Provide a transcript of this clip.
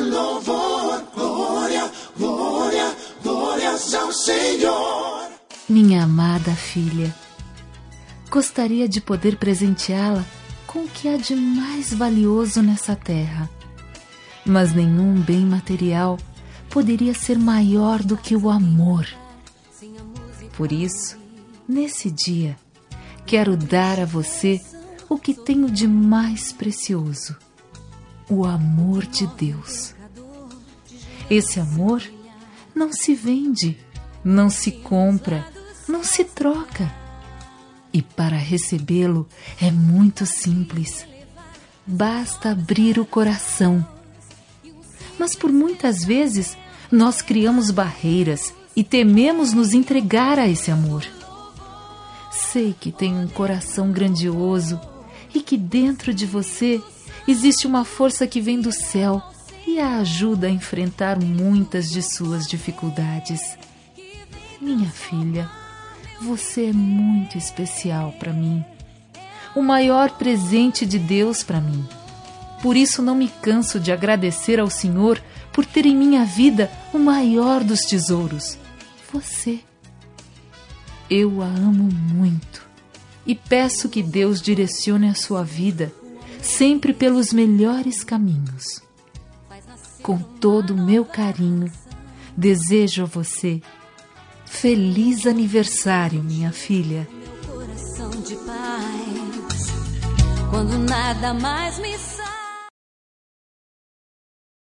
louvor, glória, glória, glórias ao Senhor. Minha amada filha, gostaria de poder presenteá-la com o que há de mais valioso nessa terra. Mas nenhum bem material poderia ser maior do que o amor. Por isso, nesse dia, quero dar a você o que tenho de mais precioso: o amor de Deus. Esse amor não se vende, não se compra, não se troca. E para recebê-lo é muito simples. Basta abrir o coração. Mas por muitas vezes nós criamos barreiras e tememos nos entregar a esse amor. Sei que tem um coração grandioso e que dentro de você existe uma força que vem do céu e a ajuda a enfrentar muitas de suas dificuldades. Minha filha, você é muito especial para mim, o maior presente de Deus para mim. Por isso não me canso de agradecer ao Senhor por ter em minha vida o maior dos tesouros, você. Eu a amo muito e peço que Deus direcione a sua vida sempre pelos melhores caminhos. Com todo o meu carinho, desejo a você feliz aniversário, minha filha. Meu coração de paz, quando nada mais me